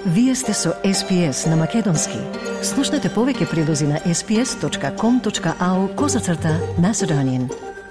Вие сте со SPS на Македонски. Слушнете повеќе прилози на sps.com.au/Macedonian.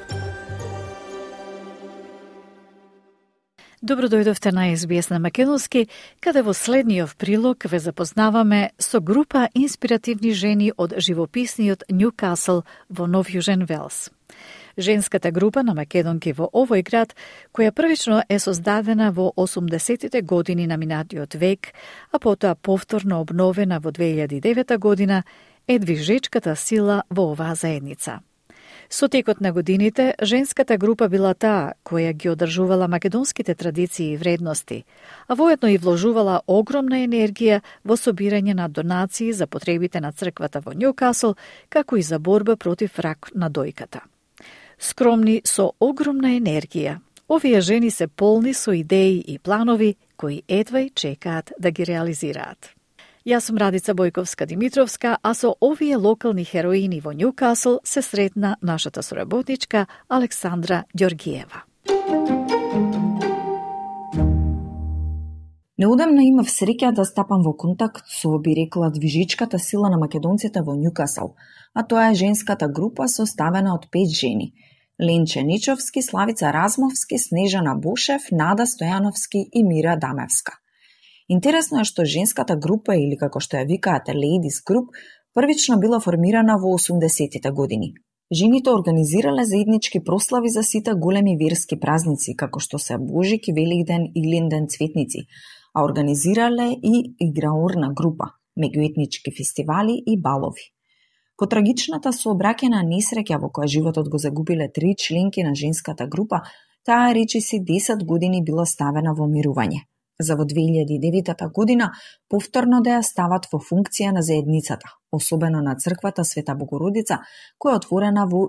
Добро дојдовте на SBS на Македонски, каде во следниот прилог ве запознаваме со група инспиративни жени од живописниот Нјукасл во Нов Јужен Велс. Женската група на македонки во овој град, која првично е создадена во 80-тите години на минатиот век, а потоа повторно обновена во 2009 година, е движечката сила во оваа заедница. Со текот на годините, женската група била таа која ги одржувала македонските традиции и вредности, а воедно и вложувала огромна енергија во собирање на донации за потребите на црквата во Нјукасл, како и за борба против рак на дојката. Скромни со огромна енергија, овие жени се полни со идеи и планови кои едвај чекаат да ги реализираат. Јас сум Радица Бојковска-Димитровска, а со овие локални хероини во Нјукасл се сретна нашата соработничка Александра Ѓоргиева. Неодамна имав среќа да стапам во контакт со, би рекла, движечката сила на македонците во Нјукасл, а тоа е женската група составена од 5 жени. Ленче Ничовски, Славица Размовски, Снежана Бошев, Нада Стојановски и Мира Дамевска. Интересно е што женската група, или како што ја викаат Ladies Group, првично била формирана во 80-тите години. Жените организирале заеднички прослави за сите големи верски празници, како што се Божик, Великден, Илинден, Цветници, а организирале и играорна група, меѓуетнички фестивали и балови. По трагичната сообраќајна несреќа во која животот го загубиле 3 членки на женската група, таа речиси 10 години била ставена во мирување. За во 2009 година повторно да ја стават во функција на заедницата, особено на црквата Света Богородица, која е отворена во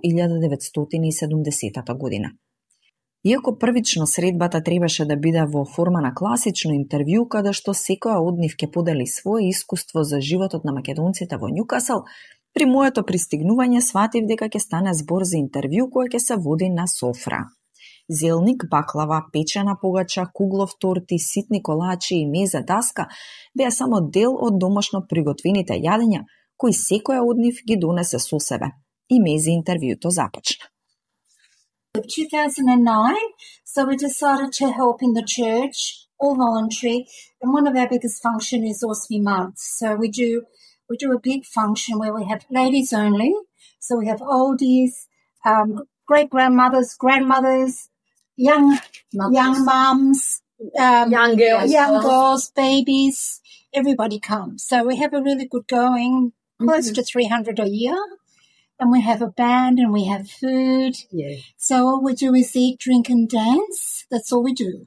1970 година. Иако првично средбата требаше да биде во форма на класично интервју, каде што секоја од нив ќе подели свое искуство за животот на македонците во Нјукасл, при моето пристигнување сватив дека ќе стане збор за интервју кој ќе се води на софра. Зелник, баклава, печена погача, куглов торти, ситни колачи и мезе даска беа само дел од домашно приготвените јадења, кои секоја од нив ги донесе со себе. И мезе интервјуто започна. In 2009, so we decided to help in the church, all voluntary, and one of our biggest functions is Osmi Month. So we do a big function where we have ladies only, so we have oldies, great-grandmothers, grandmothers, young mums, young girls, babies, everybody comes. So we have a really good going, close to 300 a year. And we have a band and we have food. Yeah. So all we do is eat, drink and dance. That's all we do.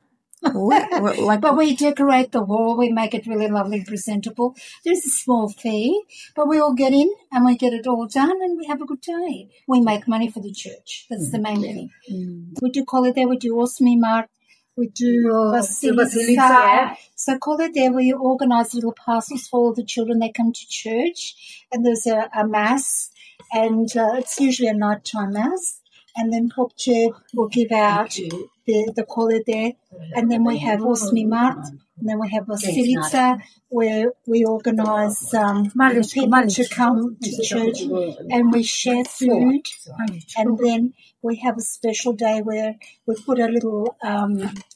But we decorate the hall. We make it really lovely and presentable. There's a small fee, but we all get in and we get it all done and we have a good day. We make money for the church. That's the main thing. We do Holiday, we do Osmi Mart, we do Basilica. So Holiday, we organise little parcels for all the children that come to church. And there's a mass. And it's usually a nighttime mass. And then Popche will give out the holiday. And then we have Osmi Mart. And then we have Basilica, where we organise people to come to church. And we share food. And then we have a special day where we put a little a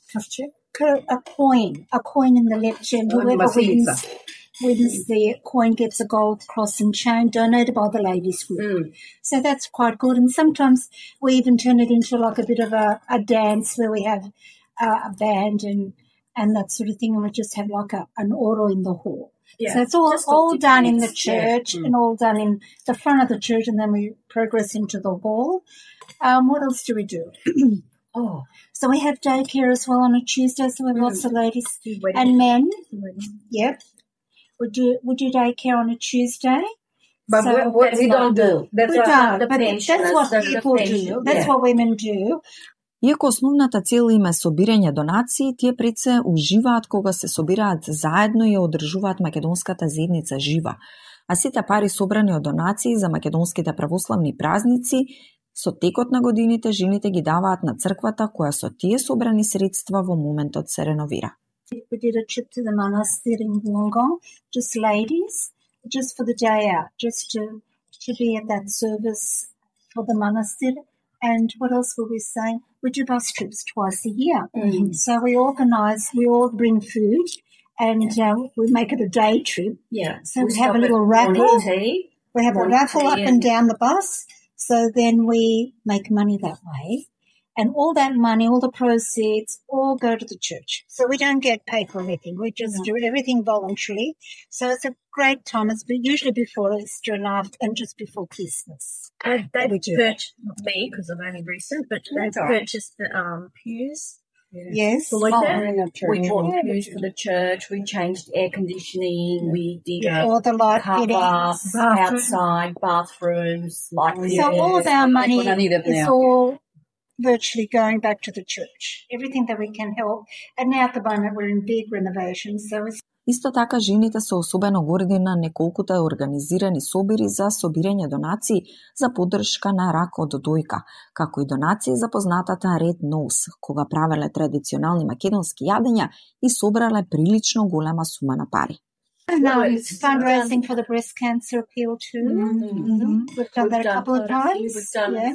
coin in the left hand. Whoever wins the coin gets a gold cross and chain donated by the ladies group. So that's quite good. And sometimes we even turn it into like a bit of a dance where we have a band and that sort of thing. And we just have like an auto in the hall. Yeah, so it's all done in the church and all done in the front of the church. And then we progress into the hall. What else do we do? So we have daycare as well on a Tuesday. So we have lots of ladies and men. Yep. We do daycare on a Tuesday. But so what we don't do. That's what people do. That's what women do. Иако основната цел им е собирање донации, тие пред се уживаат кога се собираат заедно и одржуваат македонската заедница жива. А сите пари собрани од донации за македонските православни празници, со текот на годините жените ги даваат на црквата која со тие собрани средства во моментот се реновира. We we did a trip to the Manastir in Wollongong, just ladies, just for the day out, just to be at that service for the Manastir. And what else were we saying? We do bus trips twice a year. Mm-hmm. So we all bring food, and we make it a day trip. Yeah. So we have a little raffle. We have a raffle up and down the bus. So then we make money that way. And all that money, all the proceeds, all go to the church. So we don't get paid for anything. We just do everything voluntarily. So it's a great time. It's usually before Easter and just before Christmas. They've purchased, not me because I'm only recent, but they've purchased the pews. Yeah. Yes. We bought pews for the church. We changed air conditioning. We did all the light fittings, outside bathrooms, light fittings. So all of our money is all virtually going back to the church. Everything that we can help. And now at the moment we're in big renovations. So it's... Исто така, жените се особено горди на неколкута организирани собири за собирање донации за поддршка на рак од дојка, како и донации за познатата Red Nose, кога правеле традиционални македонски јадења и собрале прилично голема сума на пари. No, it's fundraising for the breast cancer appeal too. Mm-hmm. We've done that a couple of times. We've done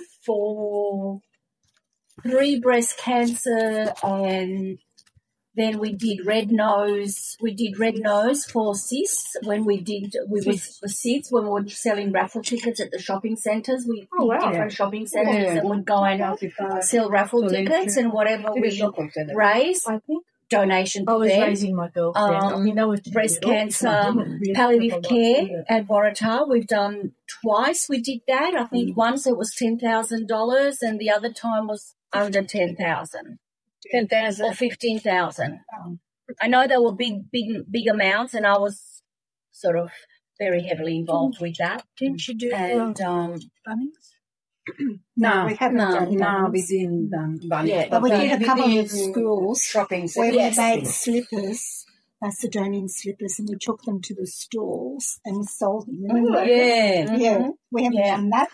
3 breast cancer, and then we did Red Nose. We did Red Nose for cysts when we were selling raffle tickets at the shopping centres. We did different shopping centres and would go and sell raffle tickets and whatever we raise. I think donation to them. Raising my girls. Breast cancer, palliative care at Waratah. We've done twice. We did that. I think once it was $10,000 and the other time was under 10,000. 10,000 or 15,000. I know they were big amounts, and I was sort of very heavily involved with that. Didn't you do Bunnings? No, we haven't done no, we didn't done Bunnings. Yeah, but we did a couple of schools shopping where we made slippers, Macedonian slippers, and we took them to the stalls and sold them. Remember? Yeah. We haven't done that.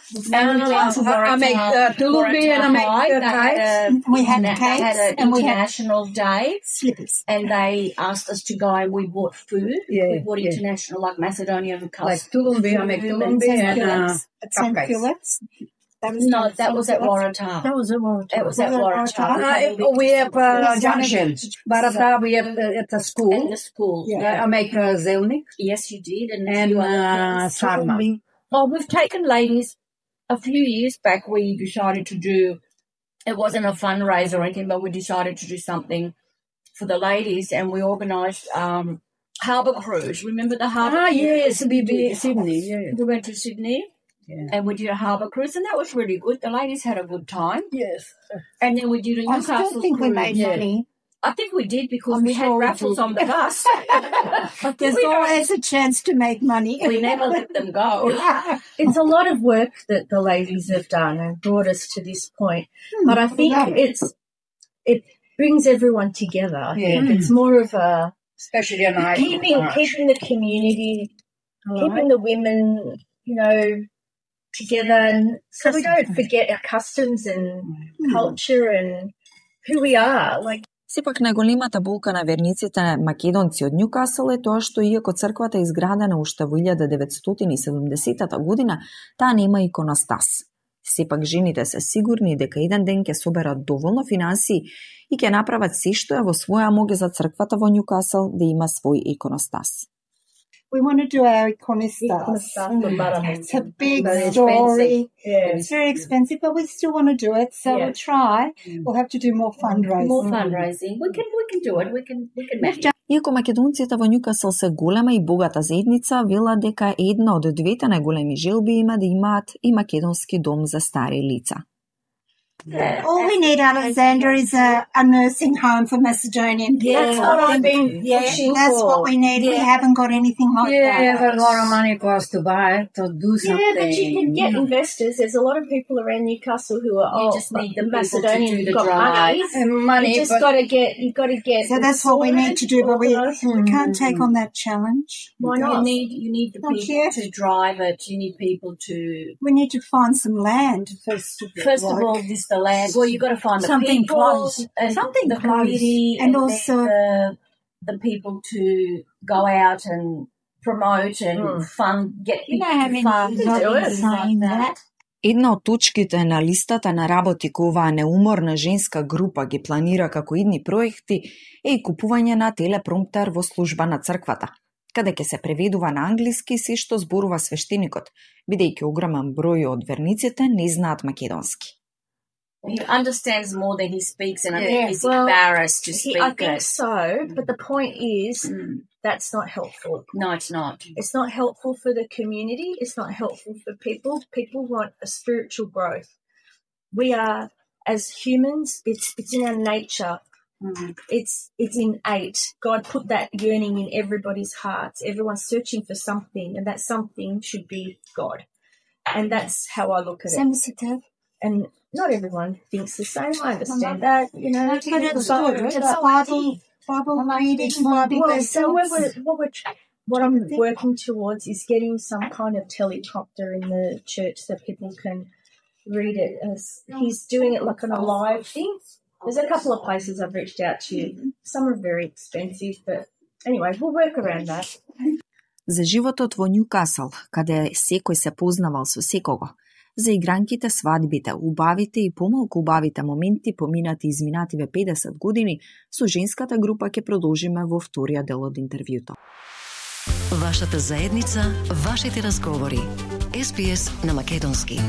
I make Tulumbi and I make kites. We had kites had an international day slippers, and they asked us to go and we bought food. We bought international, like Macedonian custard. Like Tulumbi, I make Tulumbi and St. Philip's. That was at Waratah. That was at Waratah. It was at Waratah. We have junction. Waratah, we have at the school. At the school. I make Zelnik. Yes, you did. And Sarma. Oh, we've taken ladies a few years back. We decided to do, it wasn't a fundraiser or anything, but we decided to do something for the ladies, and we organised harbour cruise. Remember the harbour cruise? Yes, Sydney. Yeah. We went to Sydney. Yeah. And we did a harbour cruise, and that was really good. The ladies had a good time. Yes. And then we did a Newcastle cruise. I still think we made money. I think we did because we had raffles on the bus. But there's always a chance to make money. We never let them go. It's a lot of work that the ladies have done and brought us to this point. But I think it brings everyone together. Yeah. It's more of a... Especially a night. Keeping the community, keeping the women, together, and so we don't forget our customs and culture and who we are. Сепак најголемата болка на верниците македонци од Нјукасл е тоа што иако црквата е изградена уште во 1970 година, таа нема иконостас. Сепак жените се сигурни дека еден ден ќе соберат доволно финансии и ќе направат се што е во своја моќ за црквата во Нјукасл да има свој иконостас. We want to do our iconostas. It's a big story. It's very expensive, but we still want to do it. So we'll try. We'll have to do more fundraising. We can do it. We can manage. Иако македонците во Нјукасл се голема и богата заедница, велат дека една од двете најголеми желби има да имаат и македонски дом за стари лица. All we need, Alexander, is a nursing home for Macedonian people. That's what I've been pushing for. That's what we need. We haven't got anything like that. Yeah, but a lot of money costs to buy to do something. Yeah, but you can get investors. There's a lot of people around Newcastle who are you just need the Macedonian to do the drive and money. You just got to get. So that's what we need to do, but we can't take on that challenge. Why not? You need the people to drive it. You need people to. We need to find some land first. First of all, the land. Well, you got to find something the people close, and something the close, community, and also the people to go out and promote and fund, get funds like that. Една од точките на листата на работи кој оваа неуморна женска група ги планира како идни проекти е и купување на телепромптер во служба на црквата, каде ќе се преведува на англиски се што зборува свештеникот, бидејќи огромен број од верниците не знаат македонски. He understands more than he speaks, and I think he's embarrassed to speak I think so, but the point is that's not helpful. No, it's not. It's not helpful for the community. It's not helpful for people. People want a spiritual growth. We are, as humans, it's in our nature. It's innate. God put that yearning in everybody's hearts. Everyone's searching for something, and that something should be God. And that's how I look at it. And not everyone thinks the same. I understand that, you know. But it's good. It's Bible reading, Bible so what I'm working towards is getting some kind of teleprompter in the church so people can read it. As he's doing it like on a live thing. There's a couple of places I've reached out to. Some are very expensive, but anyway, we'll work around that. За животот во Њукасл, каде секој се познавал со секого, за игранките, свадбите, убавите и помалку убавите моменти поминати изминативе 50 години, со женската група ќе продолжиме во вториот дел од интервјуто. Вашата заедница, вашите разговори. SPS на македонски.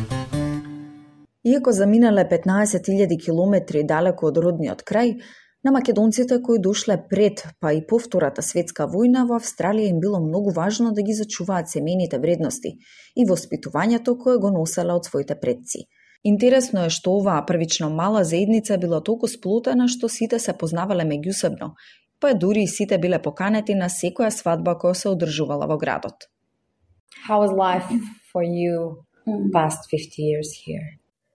Иако заминале 15.000 километри далеко од родниот крај, на македонците кои дошле пред, па и по Втората светска војна, во Австралија им било многу важно да ги зачуваат семејните вредности и воспитувањето кое го носеле од своите предци. Интересно е што оваа првично мала заедница била толку сплотена што сите се познавале меѓусебно, па дури и сите биле поканети на секоја свадба која се одржувала во градот. How was life for you past 50 years here?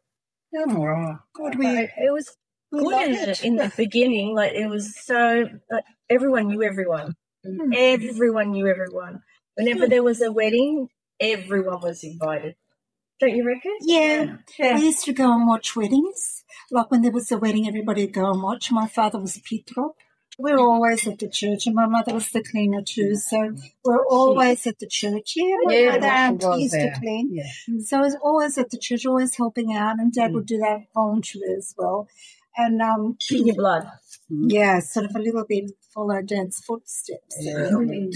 It was good in the beginning. Like it was so everyone knew everyone. Everyone knew everyone. Whenever there was a wedding, everyone was invited. Don't you reckon? Yeah. We used to go and watch weddings. Like when there was a wedding, everybody would go and watch. My father was a Petrop. We were always at the church, and my mother was the cleaner too. So we're always at the church. Yeah, my brother used to clean. Yeah. So I was always at the church, always helping out, and Dad would do that voluntarily as well. And in your blood. Yeah, sort of a little bit follow Dad's footsteps. Yeah.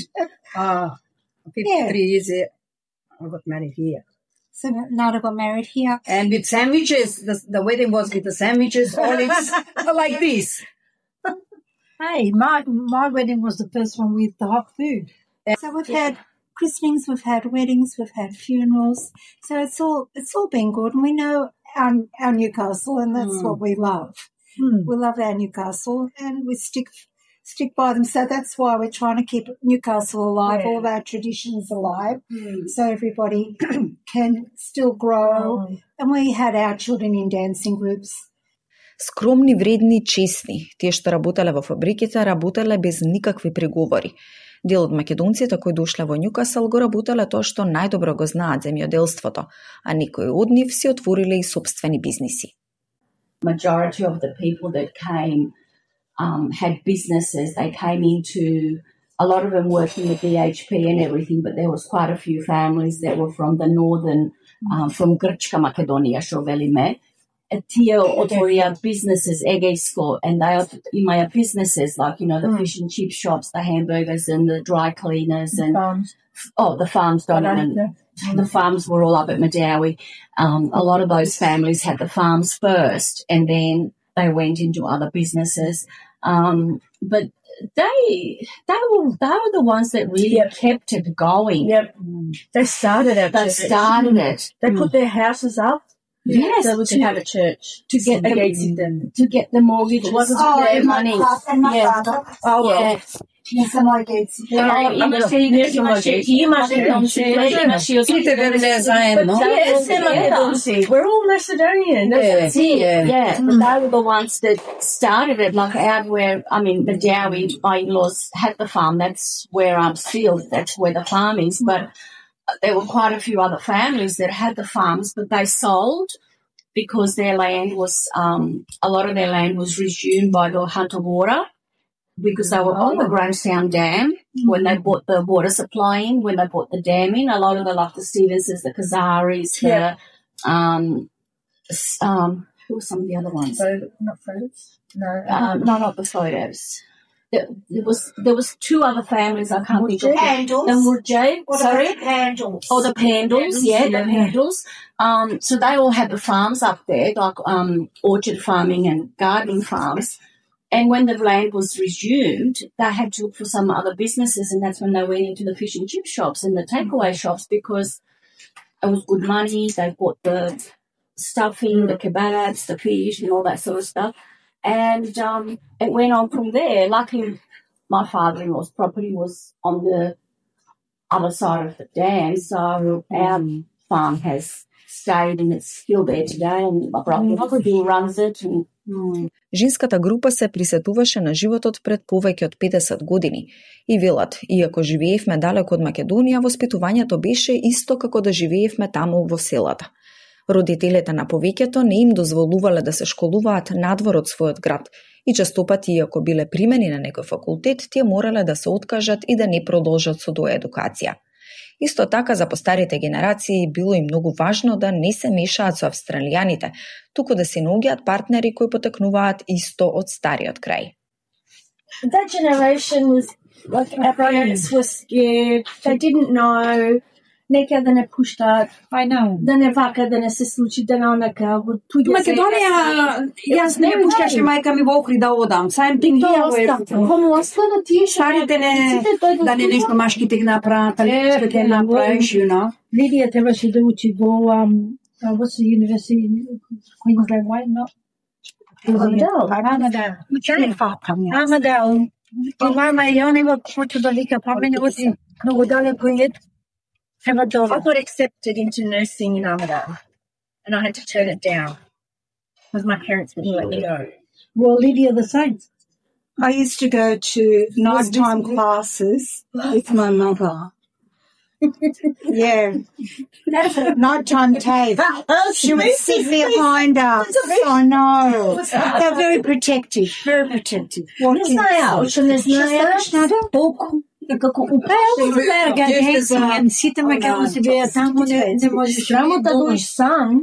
53 years I got married here. So Nada got married here. And with sandwiches, the wedding was with the sandwiches, olives, like this. Hey, my wedding was the first one with the hot food. So we've had christenings, we've had weddings, we've had funerals. So it's all been good, and we know our Newcastle, and that's what we love. We love our Newcastle, and we stick by them. So that's why we're trying to keep Newcastle alive, all of our traditions alive, so everybody can still grow. And we had our children in dancing groups. Скромни, вредни, честни, тие што работеле во фабриките, работеле без никакви преговори. Дел од македонците кои дошле во Њукасл го работеле тоа што најдобро го знаат земјоделството, а некои од нив си отвориле и собствени бизниси. Majority of the people that came had businesses. They came into, a lot of them working with DHP and everything, but there was quite a few families that were from the northern, from Grčka Makedonија, што велиме. Tие отворија businesses, егејско, and they имаја businesses like, you know, the fish and chip shops, the hamburgers and the dry cleaners and the farms don't even, the farms were all up at Madawi. A lot of those families had the farms first and then they went into other businesses. But they were the ones that really kept it going. Yep. They started it. They put their houses up. Yes, so we could have a church to get the mortgage. It wasn't their money. We're all Macedonian. That's it. Yeah. They were the ones that started it. Like out where, I mean, the Dowie, my in-laws had the farm. That's where I'm still. That's where the farm is. But there were quite a few other families that had the farms, but they sold because their land was, a lot of their land was resumed by the Hunter Water. because they were on the Grahamstown Dam when they brought the water supply in, when they brought the dam in. A lot of the Stevenses, the Kazaris, who were some of the other ones? Not photos? No. No, not the photos. There was two other families I can't think of. Pandals. The Murjay. Sorry? Pandals. Oh, the Pandals, the Pandals. So they all had the farms up there, like orchard farming and gardening farms. And when the land was resumed, they had to look for some other businesses, and that's when they went into the fish and chip shops and the takeaway shops because it was good money. They bought the stuffing, the kebabs, the fish, and all that sort of stuff. And it went on from there. Luckily, my father-in-law's property was on the other side of the dam, so our farm has stayed and it's still there today. And my brother runs it. Женската група се присетуваше на животот пред повеќе од 50 години и велат, иако живеевме далеко од Македонија, воспитувањето беше исто како да живеевме таму во селата. Родителите на повеќето не им дозволувале да се школуваат надвор од својот град и честопати, иако биле примени на некој факултет, тие морале да се откажат и да не продолжат со тоја едукација. Исто така за постарите генерации било и многу важно да не се мешаат со австралијаните, туку да се наоѓаат партнери кои потекнуваат исто од стариот крај. That generation was like our parents were scared. They didn't know. Нека да не пуштат. I know. Да не вака, да не се случи, да не онака. Македонија, јас не пушташе мајка ми во Охрид да одам. Сајм тим Кому остана тие шарите не, да не нешто машките ги направат, али што ќе направиш, Лидија требаше да учи во what's the university? Queensland Way, no? Armadale. И мама ја не го почу да вика, па мене оти многу далеко ед. I got accepted into nursing in Armadale, and I had to turn it down because my parents wouldn't let me go. Well, Lydia, the same. I used to go to nighttime classes with my mother. Yeah. Nighttime tape. She would sit behind us. I know. They're very protective. Very protective. Како сите македонци беа таму, не можеш работа доиш сам.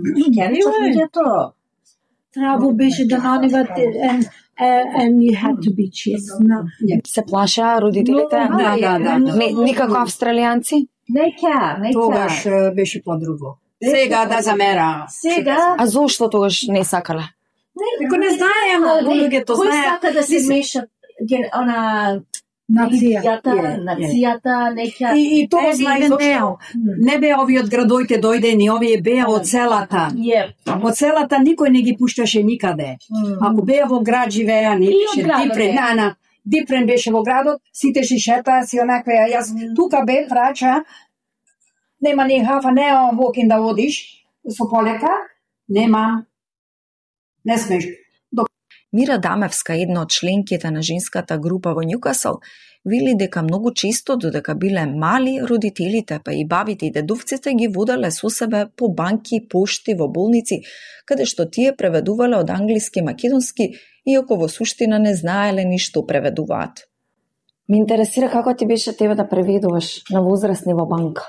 Треба беше да наливат and you had to be chilled. Се плашаа родителите? Да. Никако австралијанци? Нека. Тогаш беше по-друго. Сега да замера. А зошто тогаш не сакале? Ако не знае, многу луѓето Кој знаат. сака да се мешат она нацијата, нека. И тоа знае зашто не беа овие од градоите дојдени, овие беа од селата. Од селата никој не ги пушташе никаде. Ако беа во град живеа, не беше Дипрен беше во градот, сите си шетаа си онаква, јас тука бе врача, нема ни хафа, не вокин да одиш со полека, немам, не смеш. Мира Дамевска, една од членките на женската група во Њукасл, вели дека многу често, додека биле мали, родителите, па и бабите и дедовците ги воделе со себе по банки, пошти, во болници, каде што тие преведувале од англиски македонски, иако во суштина не знаеле ни што преведуваат. Ме интересира како ти беше тебе да преведуваш на возрастни во банка.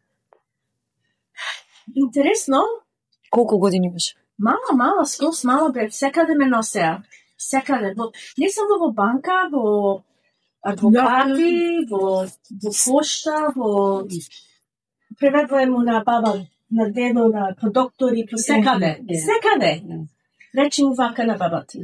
Интересно. Колку години беше? Мала, скос мала бе, секаде ме носеа. Секаде. Не само во банка, во адвокати, во пошта, во преведуваме на баба, на дедо, на доктори, по секаде. Секаде. Речи му вака на баба ти.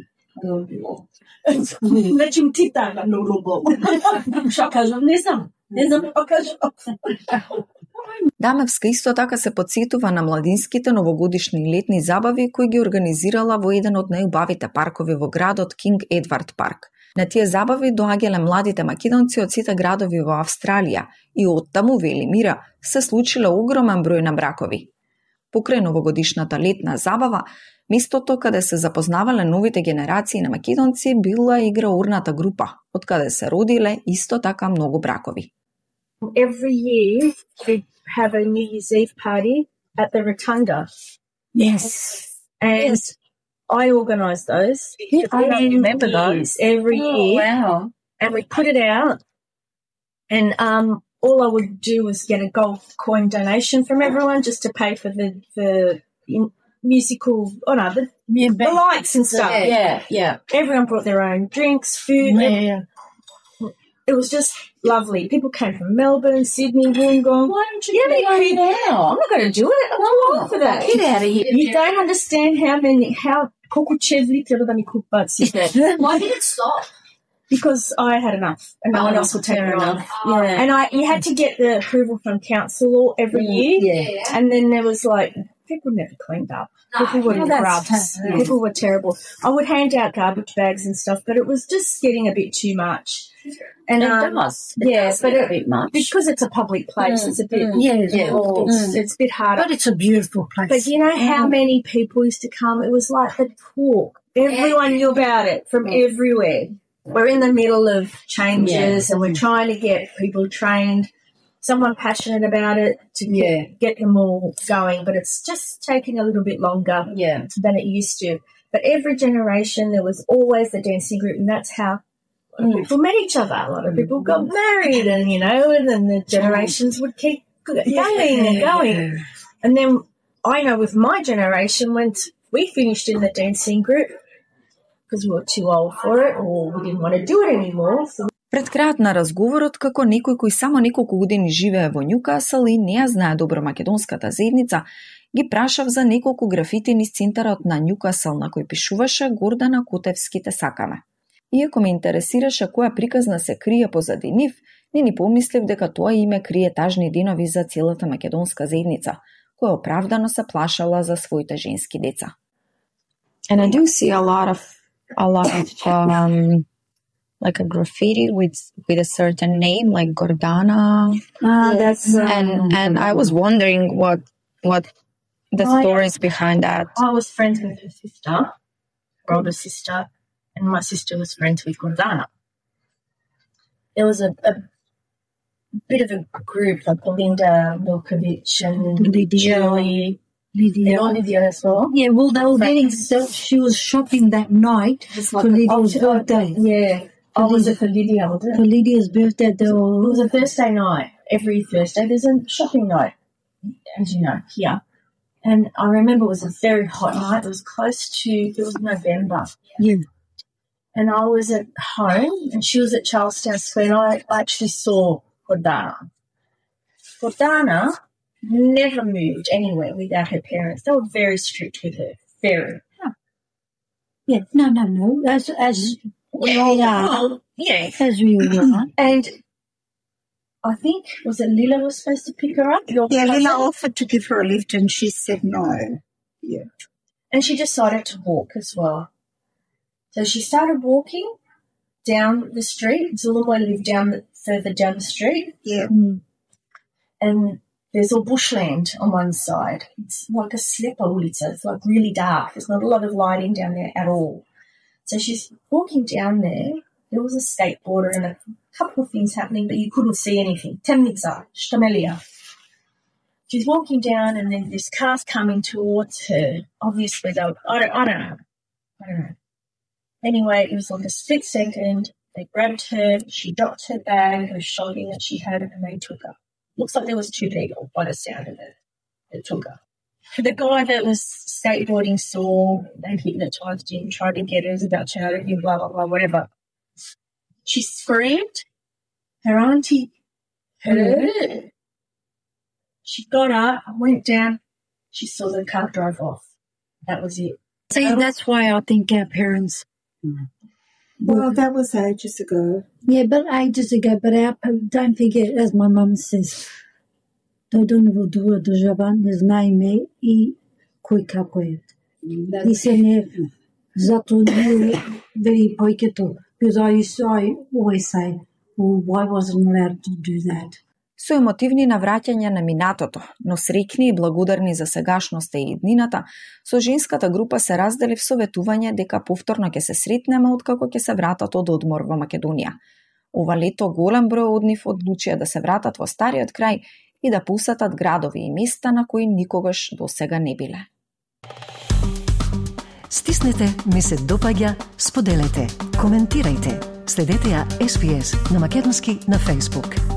Речи му ти така, но рубо. Шо кажам? Не знам па кажам. Дамевска исто така се подсетува на младинските новогодишни летни забави кои ги организирала во еден од најубавите паркови во градот Кинг Едвард парк. На тие забави доаѓале младите македонци од сите градови во Австралија и оттаму, вели Мира, се случиле огромен број на бракови. Покрај новогодишната летна забава, местото каде се запознавале новите генерации на македонци била играурната група, од каде се родиле исто така многу бракови. Every year we have a New Year's Eve party at the Rotunda. Yes. And I organised those. I remember those every year. Wow. And we put it out. And all I would do was get a gold coin donation from everyone just to pay for the musical, the lights and stuff. Yeah. Everyone brought their own drinks, food. Yeah. It was just lovely. People came from Melbourne, Sydney, Wollongong. Why don't you do it now? I'm not going to do it. I'm too old for that. Get out of here. You don't understand how Kokuchevli treba da mi kupac. Why did it stop? Because I had enough and no one else would take it on. Yeah. And you had to get the approval from council every year. Yeah. And then there was people never cleaned up. People were grubs. People were terrible. I would hand out garbage bags and stuff, but it was just getting a bit too much. And It does but a bit much. because it's a public place, it's a bit it's a bit harder. But it's a beautiful place. But you know how many people used to come? It was like the talk. Everyone knew about it from everywhere. We're in the middle of changes and we're trying to get people trained, someone passionate about it to get them all going, but it's just taking a little bit longer than it used to. But every generation there was always the dancing group, and that's how people met each other. A lot of people got married and, and then the generations would keep going and going. And then I know with my generation, when we finished in the dancing group, because we were too old for it or we didn't want to do it anymore. So... Пред крајот на разговорот, како некој кој само неколку години живее во Њукасал и не ја знае добро македонската заедница, ги прашав за неколку графити низ центарот на Њукасал на кој пишуваше Гордана Котевски те сакаме. Иако ме интересираше која приказна се крие позади нив, не ни помислив дека тоа име крие тажни денови за целата македонска заедница, која оправдано се плашала за своите женски деца. And I do see a lot of like a graffiti with a certain name, like Gordana. And I was wondering what the stories behind that. I was friends with her sister, her older sister, and my sister was friends with Gordana. There was a bit of a group like Belinda Milkovic and Julie. Lydia as well. Yeah, well, they were getting stuff. She was shopping that night for Lydia's birthday. Yeah. Was it for Lydia? For Lydia's birthday. It was a Thursday night. Every Thursday there's a shopping night, as you know, here. And I remember it was a very hot night. It was November. Yeah. And I was at home and she was at Charlestown Square and I actually saw Gordana. Gordana never moved anywhere without her parents. They were very strict with her. Very. Yeah, no. As we all are. Yeah. As we all are. And I think, was it Lila was supposed to pick her up? Lila offered to give her a lift and she said no. Yeah. And she decided to walk as well. So she started walking down the street. Zulumwa lived further down the street. Yeah. And there's all bushland on one side. It's like a slipper ulica. It's like really dark. There's not a lot of lighting down there at all. So she's walking down there. There was a skateboarder and a couple of things happening, but you couldn't see anything. Temnica, Shtamelia. She's walking down and then this car's coming towards her. Obviously, I don't know. Anyway, it was like a split second. They grabbed her. She dropped her bag, her shopping that she had, and they took her. Looks like there was two people by the sound of it that took her. The guy that was skateboarding saw, they hypnotised him, tried to get her, was about to shout at him, blah, blah, blah, whatever. She screamed. Her auntie heard it. She got up, went down. She saw the car drive off. That was it. See, that's why I think our parents... Well, that was ages ago. Yeah, but ages ago. But don't forget, as my mum says, той донево дуа држава не знаеме и кој како е. И се не, зато не вери појкето. Because I always say, well, why wasn't allowed to do that? Со емотивни навраќања на минатото, но среќни и благодарни за сегашноста и иднината, со женската група се разделив советување дека повторно ќе се сретнеме откако ќе се вратат од одмор во Македонија. Ова лето голем број од нив одлучија да се вратат во стариот крај и да посетат градови и места на кои никогаш досега не биле. Стиснете ми се допаѓа, споделете, коментирајте. Следете ја SPS на Македонски на Facebook.